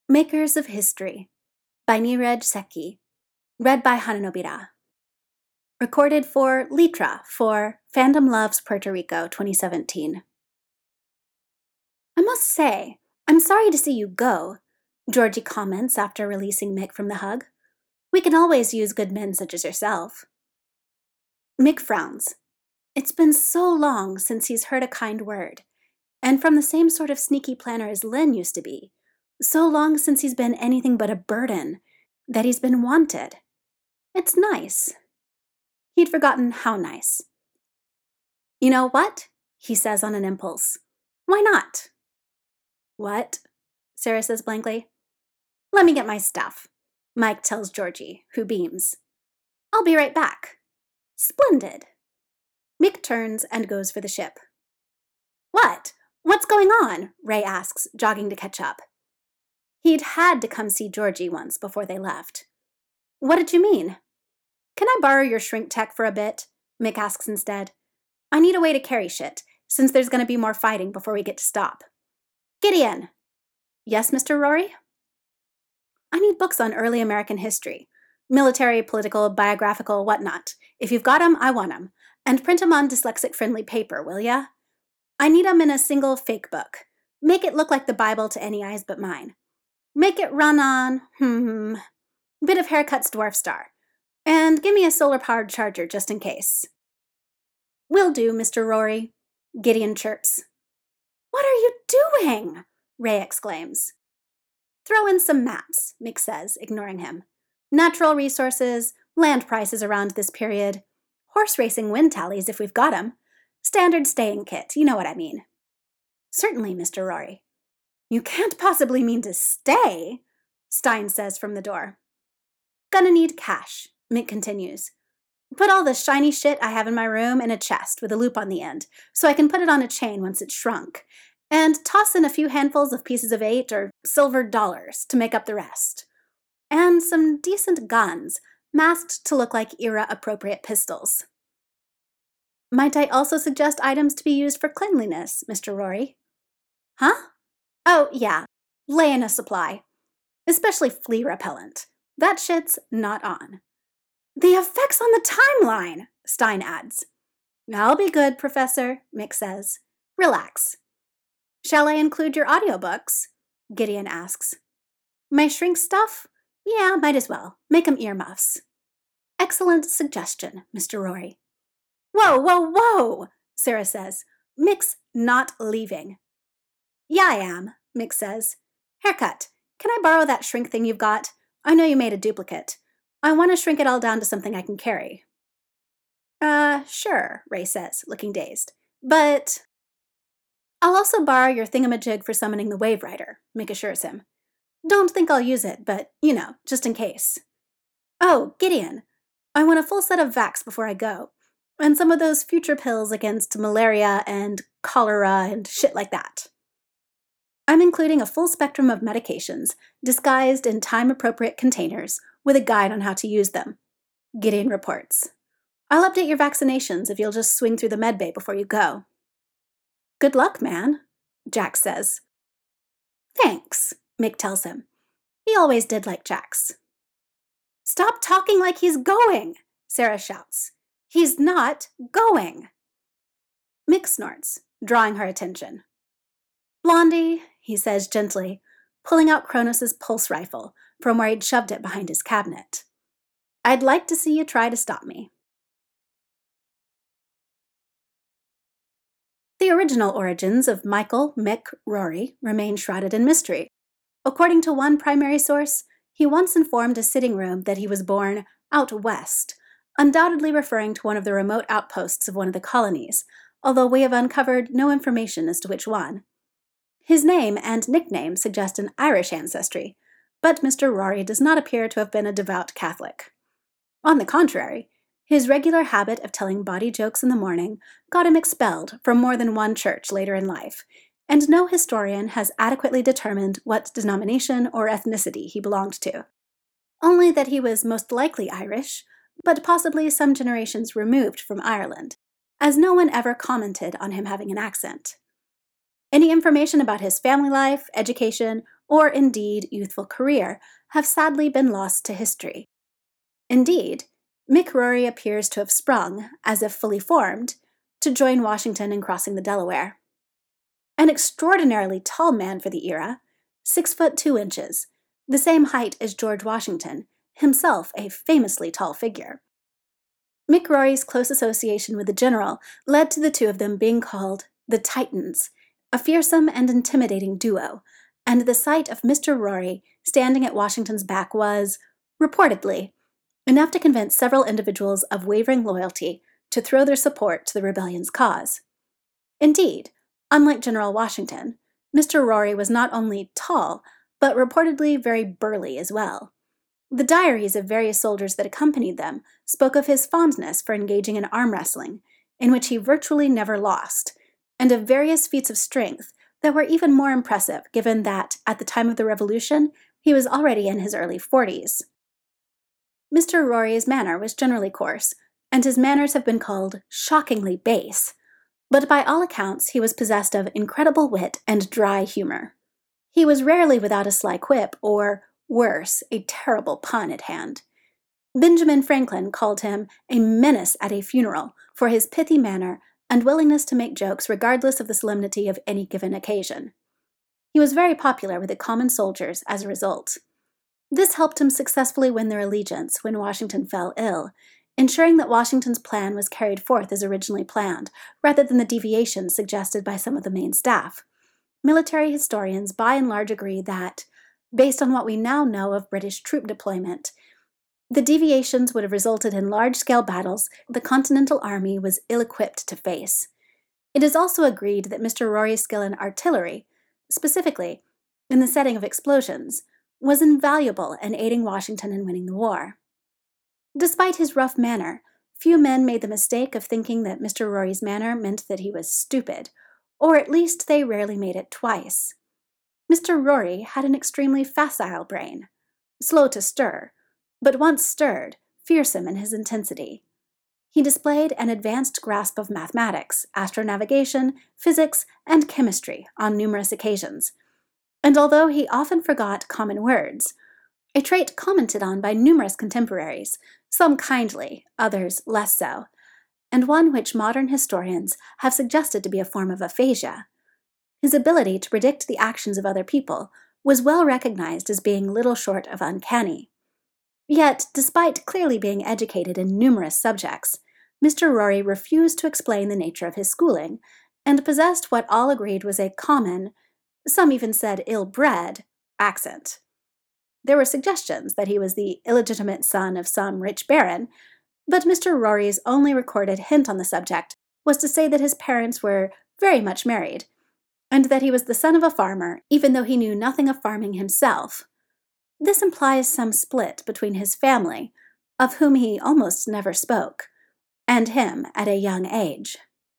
Makers of History by Neeraj Seki. Read by Hananobira. Recorded for Litra for Fandom Loves Puerto Rico 2017. I must say, I'm sorry to see you go, Georgie comments after releasing Mick from the hug. We can always use good men such as yourself. Mick frowns. It's been so long since he's heard a kind word, and from the same sort of sneaky planner as Lynn used to be. So long since he's been anything but a burden, that he's been wanted. It's nice. He'd forgotten how nice. You know what? He says on an impulse. Why not? What? Sarah says blankly. Let me get my stuff, Mike tells Georgie, who beams. I'll be right back. Splendid. Mick turns and goes for the ship. What? What's going on? Ray asks, jogging to catch up. He'd had to come see Georgie once before they left. What did you mean? Can I borrow your shrink tech for a bit? Mick asks instead. I need a way to carry shit, since there's going to be more fighting before we get to stop. Gideon! Yes, Mr. Rory? I need books on early American history. Military, political, biographical, whatnot. If you've got 'em, I want 'em. And print 'em on dyslexic-friendly paper, will ya? I need 'em in a single fake book. Make it look like the Bible to any eyes but mine. Make it run on, bit of Haircut's Dwarf Star. And give me a solar-powered charger just in case. Will do, Mr. Rory, Gideon chirps. What are you doing? Ray exclaims. Throw in some maps, Mick says, ignoring him. Natural resources, land prices around this period, horse racing wind tallies if we've got 'em. Standard staying kit, you know what I mean. Certainly, Mr. Rory. You can't possibly mean to stay, Stein says from the door. Gonna need cash, Mick continues. Put all the shiny shit I have in my room in a chest with a loop on the end, so I can put it on a chain once it's shrunk, and toss in a few handfuls of pieces of 8 or silver dollars to make up the rest. And some decent guns, masked to look like era-appropriate pistols. Might I also suggest items to be used for cleanliness, Mr. Rory? Huh? Oh, yeah. Lay in a supply. Especially flea repellent. That shit's not on. The effects on the timeline, Stein adds. I'll be good, Professor, Mick says. Relax. Shall I include your audiobooks? Gideon asks. My shrink stuff? Yeah, might as well. Make 'em earmuffs. Excellent suggestion, Mr. Rory. Whoa, whoa, whoa, Sarah says. Mick's not leaving. Yeah, I am, Mick says. Haircut, can I borrow that shrink thing you've got? I know you made a duplicate. I want to shrink it all down to something I can carry. Sure, Ray says, looking dazed. But I'll also borrow your thingamajig for summoning the Wave Rider, Mick assures him. Don't think I'll use it, but, just in case. Oh, Gideon, I want a full set of Vax before I go, and some of those future pills against malaria and cholera and shit like that. I'm including a full spectrum of medications, disguised in time-appropriate containers, with a guide on how to use them, Gideon reports. I'll update your vaccinations if you'll just swing through the medbay before you go. Good luck, man, Jax says. Thanks, Mick tells him. He always did like Jax. Stop talking like he's going, Sarah shouts. He's not going. Mick snorts, drawing her attention. Blondie, he says gently, pulling out Kronos' pulse rifle from where he'd shoved it behind his cabinet. I'd like to see you try to stop me. The original origins of Michael Mick Rory remain shrouded in mystery. According to one primary source, he once informed a sitting room that he was born out west, undoubtedly referring to one of the remote outposts of one of the colonies, although we have uncovered no information as to which one. His name and nickname suggest an Irish ancestry, but Mr. Rory does not appear to have been a devout Catholic. On the contrary, his regular habit of telling bawdy jokes in the morning got him expelled from more than one church later in life, and no historian has adequately determined what denomination or ethnicity he belonged to. Only that he was most likely Irish, but possibly some generations removed from Ireland, as no one ever commented on him having an accent. Any information about his family life, education, or indeed youthful career, have sadly been lost to history. Indeed, Mick Rory appears to have sprung, as if fully formed, to join Washington in crossing the Delaware. An extraordinarily tall man for the era, 6 foot 2 inches, the same height as George Washington, himself a famously tall figure. Mick Rory's close association with the general led to the two of them being called the Titans, a fearsome and intimidating duo, and the sight of Mr. Rory standing at Washington's back was, reportedly, enough to convince several individuals of wavering loyalty to throw their support to the rebellion's cause. Indeed, unlike General Washington, Mr. Rory was not only tall, but reportedly very burly as well. The diaries of various soldiers that accompanied them spoke of his fondness for engaging in arm wrestling, in which he virtually never lost, and of various feats of strength that were even more impressive given that, at the time of the Revolution, he was already in his early 40s. Mr. Rory's manner was generally coarse, and his manners have been called shockingly base, but by all accounts he was possessed of incredible wit and dry humor. He was rarely without a sly quip or, worse, a terrible pun at hand. Benjamin Franklin called him a menace at a funeral for his pithy manner and willingness to make jokes regardless of the solemnity of any given occasion. He was very popular with the common soldiers as a result. This helped him successfully win their allegiance when Washington fell ill, ensuring that Washington's plan was carried forth as originally planned, rather than the deviations suggested by some of the main staff. Military historians by and large agree that, based on what we now know of British troop deployment, the deviations would have resulted in large-scale battles the Continental Army was ill-equipped to face. It is also agreed that Mr. Rory's skill in artillery, specifically in the setting of explosions, was invaluable in aiding Washington in winning the war. Despite his rough manner, few men made the mistake of thinking that Mr. Rory's manner meant that he was stupid, or at least they rarely made it twice. Mr. Rory had an extremely facile brain, slow to stir, but once stirred, fearsome in his intensity. He displayed an advanced grasp of mathematics, astronavigation, physics, and chemistry on numerous occasions, and although he often forgot common words, a trait commented on by numerous contemporaries, some kindly, others less so, and one which modern historians have suggested to be a form of aphasia. His ability to predict the actions of other people was well recognized as being little short of uncanny. Yet, despite clearly being educated in numerous subjects, Mr. Rory refused to explain the nature of his schooling, and possessed what all agreed was a common, some even said ill-bred, accent. There were suggestions that he was the illegitimate son of some rich baron, but Mr. Rory's only recorded hint on the subject was to say that his parents were very much married, and that he was the son of a farmer, even though he knew nothing of farming himself. This implies some split between his family, of whom he almost never spoke, and him at a young age.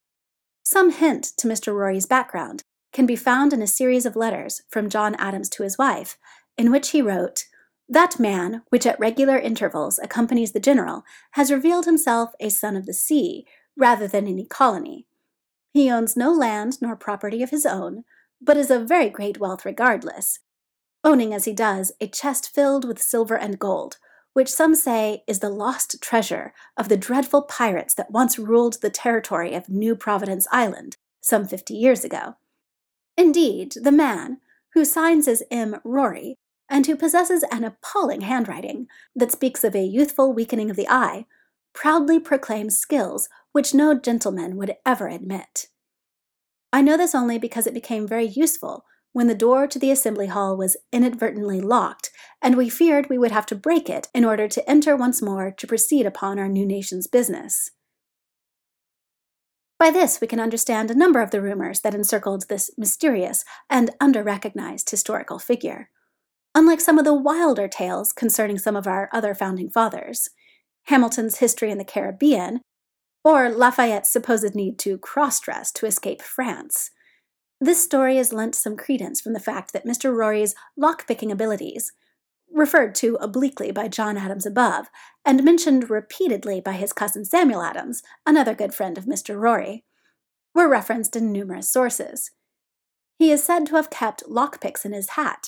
Some hint to Mr. Rory's background can be found in a series of letters from John Adams to his wife, in which he wrote, "That man, which at regular intervals accompanies the general, has revealed himself a son of the sea, rather than any colony. He owns no land nor property of his own, but is of very great wealth regardless, owning as he does a chest filled with silver and gold, which some say is the lost treasure of the dreadful pirates that once ruled the territory of New Providence Island some 50 years ago. Indeed, the man, who signs as M. Rory, and who possesses an appalling handwriting that speaks of a youthful weakening of the eye, proudly proclaims skills which no gentleman would ever admit. I know this only because it became very useful when the door to the assembly hall was inadvertently locked, and we feared we would have to break it in order to enter once more to proceed upon our new nation's business." By this we can understand a number of the rumors that encircled this mysterious and under-recognized historical figure. Unlike some of the wilder tales concerning some of our other founding fathers, Hamilton's history in the Caribbean, or Lafayette's supposed need to cross-dress to escape France, this story is lent some credence from the fact that Mr. Rory's lock-picking abilities, referred to obliquely by John Adams above, and mentioned repeatedly by his cousin Samuel Adams, another good friend of Mr. Rory, were referenced in numerous sources. He is said to have kept lockpicks in his hat,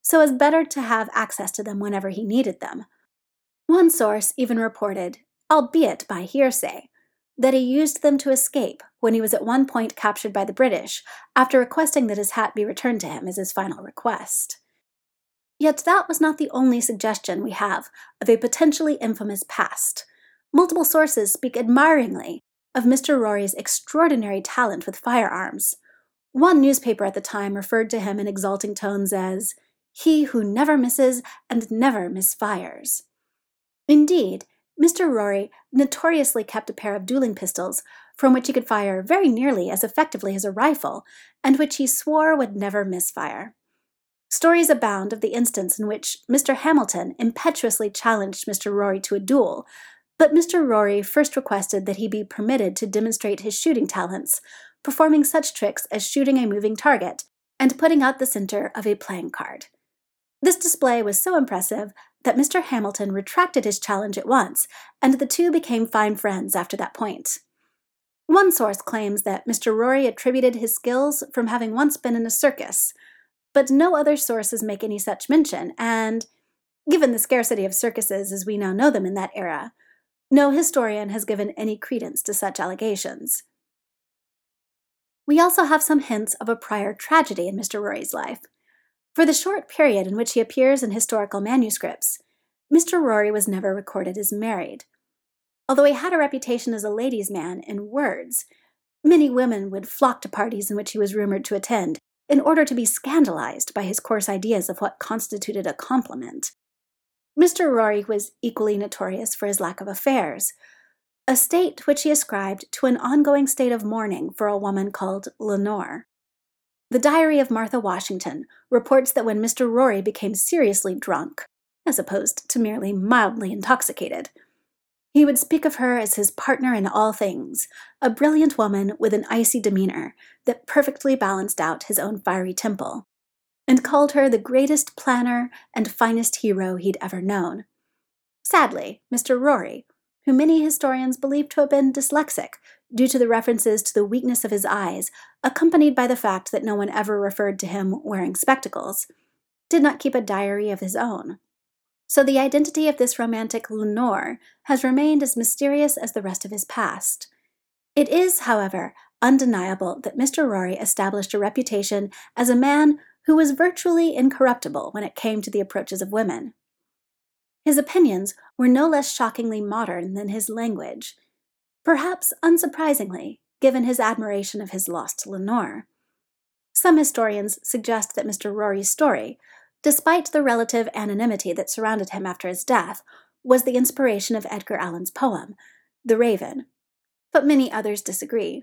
so as better to have access to them whenever he needed them. One source even reported, albeit by hearsay, that he used them to escape when he was at one point captured by the British after requesting that his hat be returned to him as his final request. Yet that was not the only suggestion we have of a potentially infamous past. Multiple sources speak admiringly of Mr. Rory's extraordinary talent with firearms. One newspaper at the time referred to him in exulting tones as "he who never misses and never misfires." Indeed, Mr. Rory notoriously kept a pair of dueling pistols from which he could fire very nearly as effectively as a rifle, and which he swore would never misfire. Stories abound of the instance in which Mr. Hamilton impetuously challenged Mr. Rory to a duel, but Mr. Rory first requested that he be permitted to demonstrate his shooting talents, performing such tricks as shooting a moving target and putting out the center of a playing card. This display was so impressive that Mr. Hamilton retracted his challenge at once, and the two became fine friends after that point. One source claims that Mr. Rory attributed his skills from having once been in a circus, but no other sources make any such mention, and, given the scarcity of circuses as we now know them in that era, no historian has given any credence to such allegations. We also have some hints of a prior tragedy in Mr. Rory's life. For the short period in which he appears in historical manuscripts, Mr. Rory was never recorded as married. Although he had a reputation as a ladies' man in words, many women would flock to parties in which he was rumored to attend in order to be scandalized by his coarse ideas of what constituted a compliment. Mr. Rory was equally notorious for his lack of affairs, a state which he ascribed to an ongoing state of mourning for a woman called Lenore. The Diary of Martha Washington reports that when Mr. Rory became seriously drunk, as opposed to merely mildly intoxicated, he would speak of her as his partner in all things, a brilliant woman with an icy demeanor that perfectly balanced out his own fiery temper, and called her the greatest planner and finest hero he'd ever known. Sadly, Mr. Rory, who many historians believe to have been dyslexic due to the references to the weakness of his eyes, accompanied by the fact that no one ever referred to him wearing spectacles, did not keep a diary of his own. So the identity of this romantic Lenore has remained as mysterious as the rest of his past. It is, however, undeniable that Mr. Rory established a reputation as a man who was virtually incorruptible when it came to the approaches of women. His opinions were no less shockingly modern than his language, perhaps unsurprisingly, given his admiration of his lost Lenore. Some historians suggest that Mr. Rory's story, despite the relative anonymity that surrounded him after his death, was the inspiration of Edgar Allan's poem, The Raven. But many others disagree.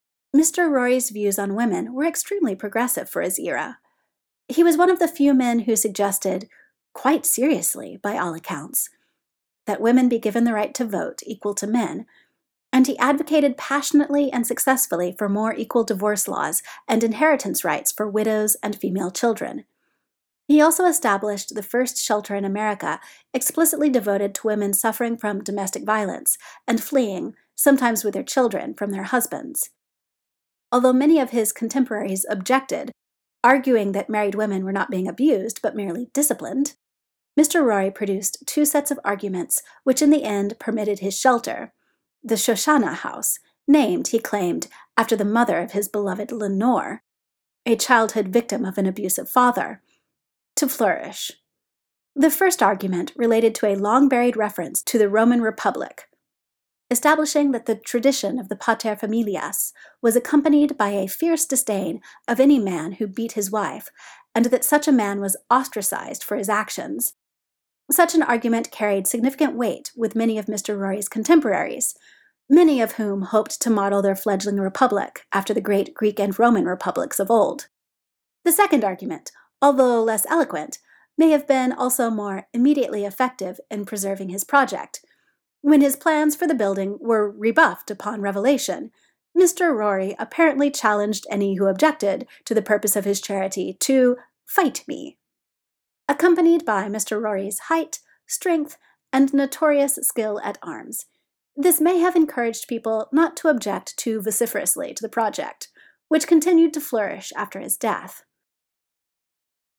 Mr. Rory's views on women were extremely progressive for his era. He was one of the few men who suggested, quite seriously by all accounts, that women be given the right to vote equal to men, and he advocated passionately and successfully for more equal divorce laws and inheritance rights for widows and female children. He also established the first shelter in America explicitly devoted to women suffering from domestic violence and fleeing, sometimes with their children, from their husbands. Although many of his contemporaries objected, arguing that married women were not being abused but merely disciplined, Mr. Rory produced two sets of arguments which in the end permitted his shelter, the Shoshana House, named, he claimed, after the mother of his beloved Lenore, a childhood victim of an abusive father, to flourish. The first argument related to a long-buried reference to the Roman Republic, establishing that the tradition of the pater familias was accompanied by a fierce disdain of any man who beat his wife, and that such a man was ostracized for his actions. Such an argument carried significant weight with many of Mr. Rory's contemporaries, many of whom hoped to model their fledgling republic after the great Greek and Roman republics of old. The second argument, although less eloquent, may have been also more immediately effective in preserving his project. When his plans for the building were rebuffed upon revelation, Mr. Rory apparently challenged any who objected to the purpose of his charity to fight me. Accompanied by Mr. Rory's height, strength, and notorious skill at arms, this may have encouraged people not to object too vociferously to the project, which continued to flourish after his death.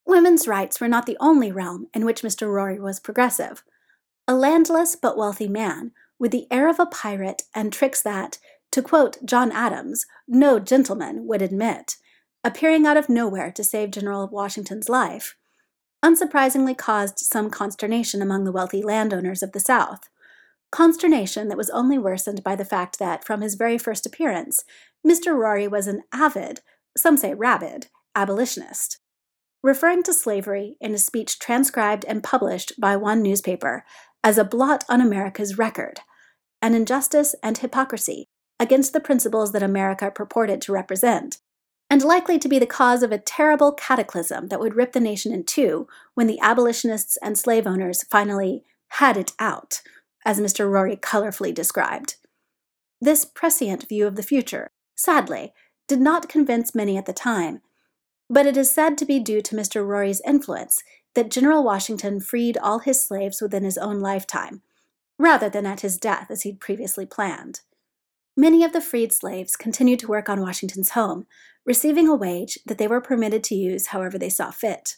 Women's rights were not the only realm in which Mr. Rory was progressive. A landless but wealthy man, with the air of a pirate and tricks that, to quote John Adams, no gentleman would admit, appearing out of nowhere to save General Washington's life, unsurprisingly caused some consternation among the wealthy landowners of the South. Consternation that was only worsened by the fact that, from his very first appearance, Mr. Rory was an avid, some say rabid, abolitionist. Referring to slavery in a speech transcribed and published by one newspaper as a blot on America's record, an injustice and hypocrisy against the principles that America purported to represent, and likely to be the cause of a terrible cataclysm that would rip the nation in two when the abolitionists and slave owners finally had it out, as Mr. Rory colorfully described. This prescient view of the future, sadly, did not convince many at the time, but it is said to be due to Mr. Rory's influence that General Washington freed all his slaves within his own lifetime, rather than at his death as he'd previously planned. Many of the freed slaves continued to work on Washington's home, receiving a wage that they were permitted to use however they saw fit.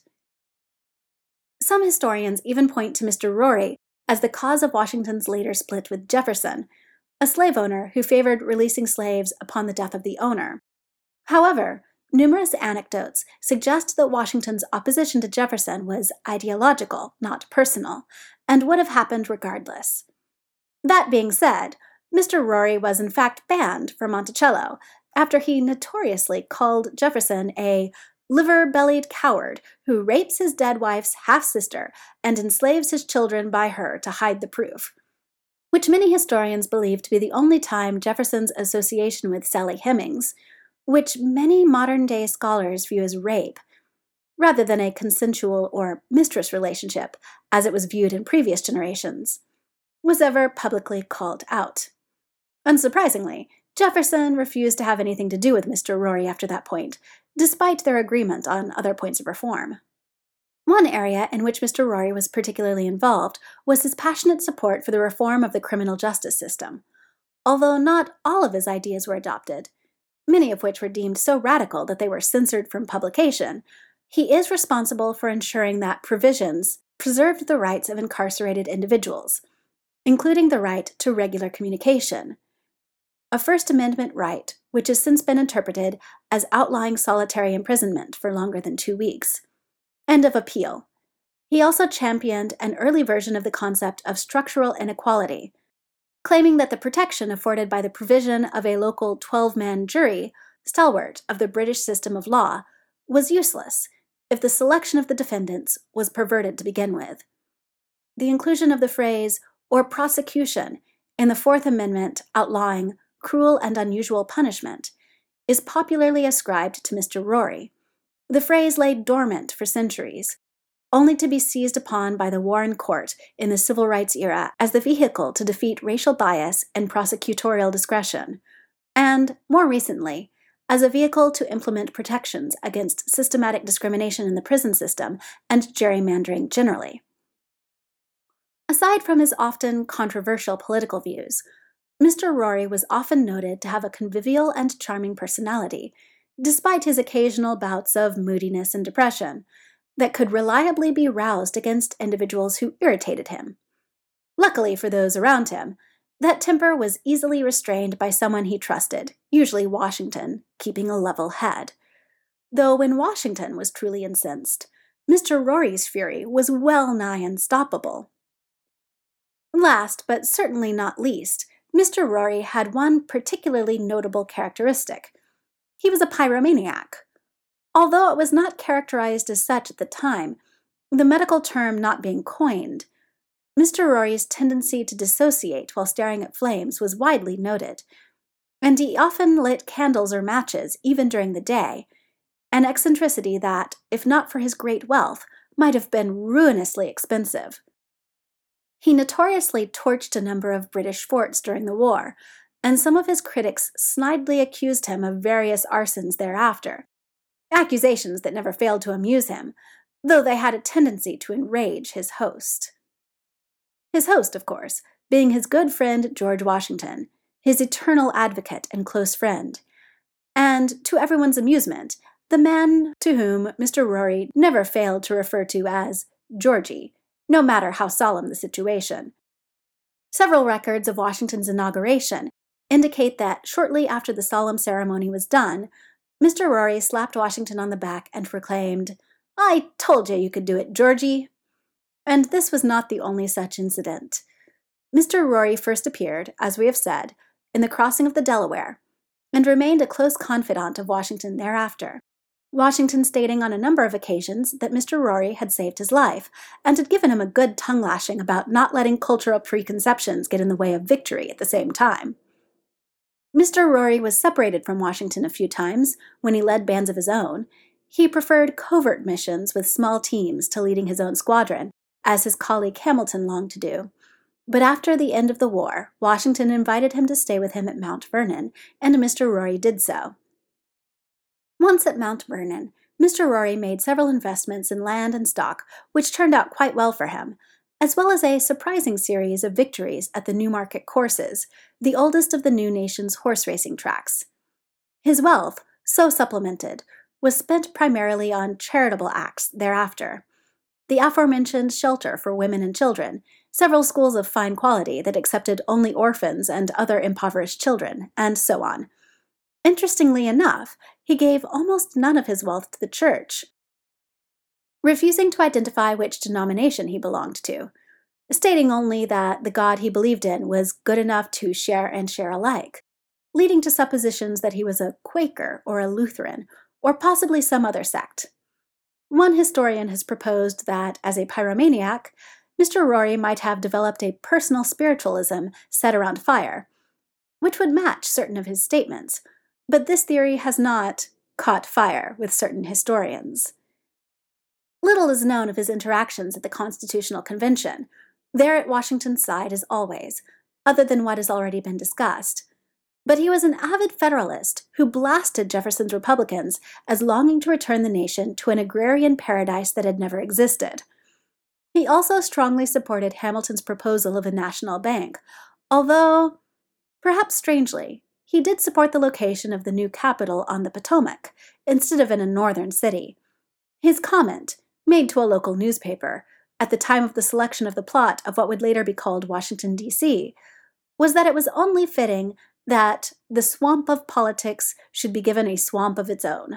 Some historians even point to Mr. Rory as the cause of Washington's later split with Jefferson, a slave owner who favored releasing slaves upon the death of the owner. However, numerous anecdotes suggest that Washington's opposition to Jefferson was ideological, not personal, and would have happened regardless. That being said, Mr. Rory was in fact banned from Monticello after he notoriously called Jefferson a liver-bellied coward who rapes his dead wife's half-sister and enslaves his children by her to hide the proof, which many historians believe to be the only time Jefferson's association with Sally Hemings, which many modern-day scholars view as rape, rather than a consensual or mistress relationship, as it was viewed in previous generations, was ever publicly called out. Unsurprisingly, Jefferson refused to have anything to do with Mr. Rory after that point, despite their agreement on other points of reform. One area in which Mr. Rory was particularly involved was his passionate support for the reform of the criminal justice system. Although not all of his ideas were adopted, many of which were deemed so radical that they were censored from publication, he is responsible for ensuring that provisions preserved the rights of incarcerated individuals, including the right to regular communication, a First Amendment right which has since been interpreted as outlawing solitary imprisonment for longer than 2 weeks, and of appeal. He also championed an early version of the concept of structural inequality, claiming that the protection afforded by the provision of a local 12-man jury, stalwart of the British system of law, was useless if the selection of the defendants was perverted to begin with. The inclusion of the phrase, or prosecution, in the Fourth Amendment outlawing cruel and unusual punishment, is popularly ascribed to Mr. Rory. The phrase lay dormant for centuries, only to be seized upon by the Warren Court in the Civil Rights era as the vehicle to defeat racial bias and prosecutorial discretion, and, more recently, as a vehicle to implement protections against systematic discrimination in the prison system and gerrymandering generally. Aside from his often controversial political views, Mr. Rory was often noted to have a convivial and charming personality, despite his occasional bouts of moodiness and depression, that could reliably be roused against individuals who irritated him. Luckily for those around him, that temper was easily restrained by someone he trusted, usually Washington, keeping a level head. Though when Washington was truly incensed, Mr. Rory's fury was well nigh unstoppable. Last, but certainly not least, Mr. Rory had one particularly notable characteristic. He was a pyromaniac. Although it was not characterized as such at the time, the medical term not being coined, Mr. Rory's tendency to dissociate while staring at flames was widely noted, and he often lit candles or matches even during the day, an eccentricity that, if not for his great wealth, might have been ruinously expensive. He notoriously torched a number of British forts during the war, and some of his critics snidely accused him of various arsons thereafter, accusations that never failed to amuse him, though they had a tendency to enrage his host. His host, of course, being his good friend George Washington, his eternal advocate and close friend, and, to everyone's amusement, the man to whom Mr. Rory never failed to refer to as Georgie, no matter how solemn the situation. Several records of Washington's inauguration indicate that shortly after the solemn ceremony was done, Mr. Rory slapped Washington on the back and proclaimed, "I told you could do it, Georgie." And this was not the only such incident. Mr. Rory first appeared, as we have said, in the crossing of the Delaware, and remained a close confidant of Washington thereafter, Washington stating on a number of occasions that Mr. Rory had saved his life, and had given him a good tongue-lashing about not letting cultural preconceptions get in the way of victory at the same time. Mr. Rory was separated from Washington a few times when he led bands of his own. He preferred covert missions with small teams to leading his own squadron, as his colleague Hamilton longed to do. But after the end of the war, Washington invited him to stay with him at Mount Vernon, and Mr. Rory did so. Once at Mount Vernon, Mr. Rory made several investments in land and stock, which turned out quite well for him, as well as a surprising series of victories at the Newmarket courses, the oldest of the new nation's horse racing tracks. His wealth, so supplemented, was spent primarily on charitable acts thereafter. The aforementioned shelter for women and children, several schools of fine quality that accepted only orphans and other impoverished children, and so on. Interestingly enough, he gave almost none of his wealth to the church, refusing to identify which denomination he belonged to, stating only that the God he believed in was good enough to share and share alike, leading to suppositions that he was a Quaker or a Lutheran, or possibly some other sect. One historian has proposed that, as a pyromaniac, Mr. Rory might have developed a personal spiritualism set around fire, which would match certain of his statements, but this theory has not caught fire with certain historians. Little is known of his interactions at the Constitutional Convention, there at Washington's side as always, other than what has already been discussed. But he was an avid Federalist who blasted Jefferson's Republicans as longing to return the nation to an agrarian paradise that had never existed. He also strongly supported Hamilton's proposal of a national bank, although, perhaps strangely, he did support the location of the new capital on the Potomac, instead of in a northern city. His comment, made to a local newspaper, at the time of the selection of the plot of what would later be called Washington, D.C., was that it was only fitting that the swamp of politics should be given a swamp of its own.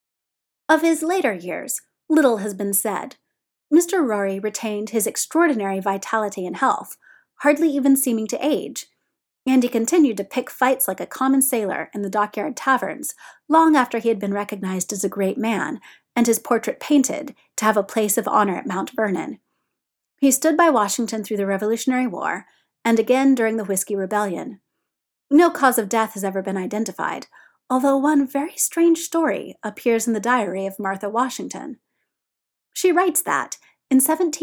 Of his later years, little has been said. Mr. Rory retained his extraordinary vitality and health, hardly even seeming to age, and he continued to pick fights like a common sailor in the dockyard taverns long after he had been recognized as a great man and his portrait painted to have a place of honor at Mount Vernon. He stood by Washington through the Revolutionary War and again during the Whiskey Rebellion. No cause of death has ever been identified, although one very strange story appears in the diary of Martha Washington. She writes that, in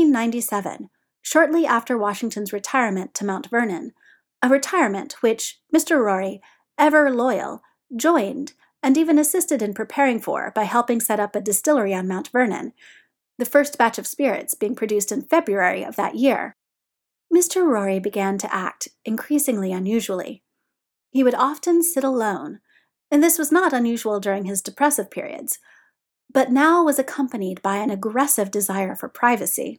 1797, shortly after Washington's retirement to Mount Vernon, a retirement which Mr. Rory, ever loyal, joined and even assisted in preparing for by helping set up a distillery on Mount Vernon, the first batch of spirits being produced in February of that year. Mr. Rory began to act increasingly unusually. He would often sit alone, and this was not unusual during his depressive periods, but now was accompanied by an aggressive desire for privacy.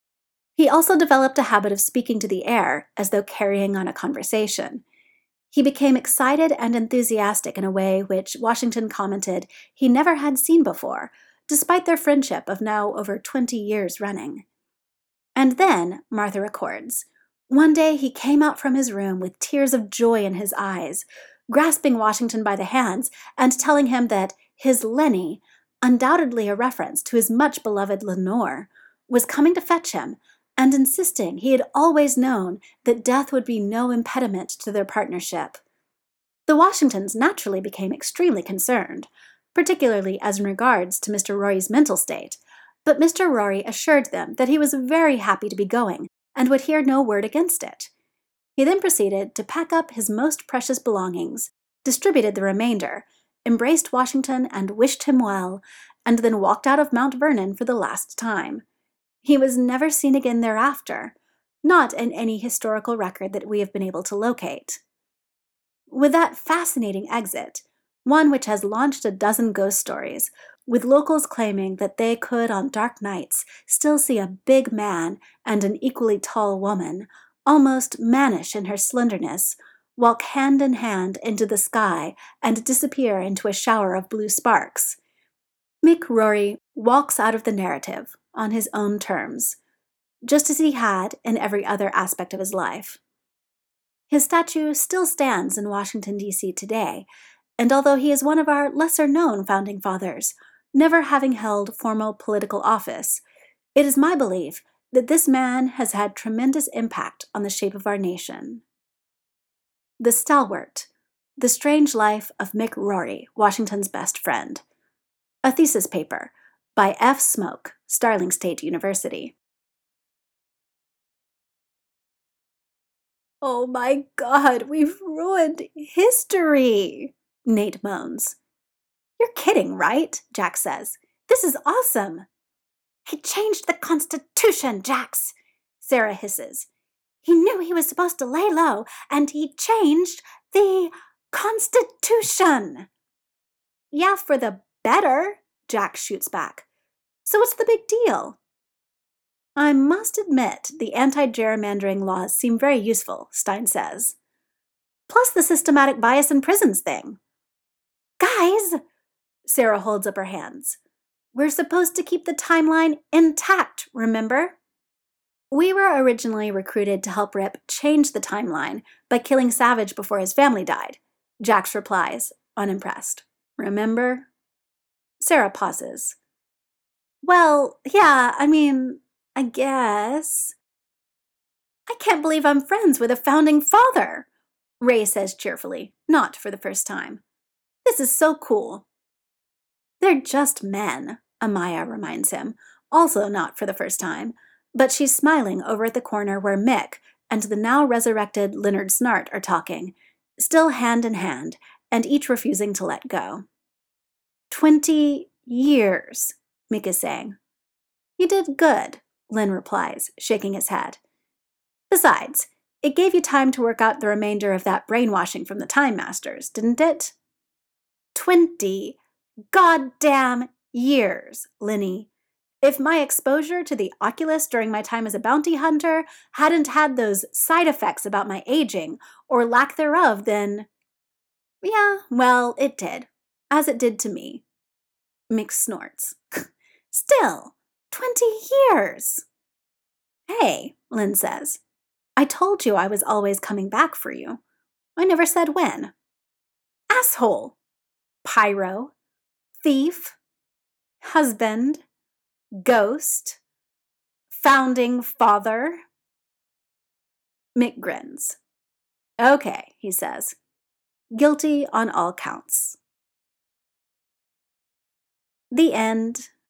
He also developed a habit of speaking to the air as though carrying on a conversation. He became excited and enthusiastic in a way which Washington commented he never had seen before, despite their friendship of now over 20 years running. And then, Martha records, one day he came out from his room with tears of joy in his eyes, grasping Washington by the hands and telling him that his Lenny, undoubtedly a reference to his much-beloved Lenore, was coming to fetch him, and insisting he had always known that death would be no impediment to their partnership. The Washingtons naturally became extremely concerned, particularly as in regards to Mr. Rory's mental state, but Mr. Rory assured them that he was very happy to be going and would hear no word against it. He then proceeded to pack up his most precious belongings, distributed the remainder, embraced Washington and wished him well, and then walked out of Mount Vernon for the last time. He was never seen again thereafter, not in any historical record that we have been able to locate. With that fascinating exit, one which has launched a dozen ghost stories, with locals claiming that they could, on dark nights, still see a big man and an equally tall woman, almost mannish in her slenderness, walk hand in hand into the sky and disappear into a shower of blue sparks. Mick Rory walks out of the narrative on his own terms, just as he had in every other aspect of his life. His statue still stands in Washington, D.C. today, and although he is one of our lesser-known founding fathers, never having held formal political office, it is my belief that this man has had tremendous impact on the shape of our nation. The Stalwart, The Strange Life of Mick Rory, Washington's Best Friend. A thesis paper by F. Smoke, Starling State University. Oh my God, we've ruined history, Nate moans. You're kidding, right? Jack says. This is awesome. He changed the Constitution, Jax, Sarah hisses. He knew he was supposed to lay low, and he changed the Constitution. Yeah, for the better, Jack shoots back. So what's the big deal? I must admit the anti-gerrymandering laws seem very useful, Stein says. Plus the systematic bias in prisons thing. Guys, Sarah holds up her hands. We're supposed to keep the timeline intact, remember? We were originally recruited to help Rip change the timeline by killing Savage before his family died, Jax replies, unimpressed. Remember? Sarah pauses. Well, yeah, I guess. I can't believe I'm friends with a founding father, Ray says cheerfully, not for the first time. This is so cool. They're just men, Amaya reminds him, also not for the first time, but she's smiling over at the corner where Mick and the now resurrected Leonard Snart are talking, still hand in hand, and each refusing to let go. 20 years, Mick is saying. You did good, Lynn replies, shaking his head. Besides, it gave you time to work out the remainder of that brainwashing from the Time Masters, didn't it? 20 goddamn years, Linny. If my exposure to the Oculus during my time as a bounty hunter hadn't had those side effects about my aging, or lack thereof, then... Yeah, well, it did. As it did to me. Mick snorts. Still, 20 years! Hey, Lynn says. I told you I was always coming back for you. I never said when. Asshole! Pyro. Thief. Husband. Ghost. Founding father. Mick grins. Okay, he says. Guilty on all counts. The end.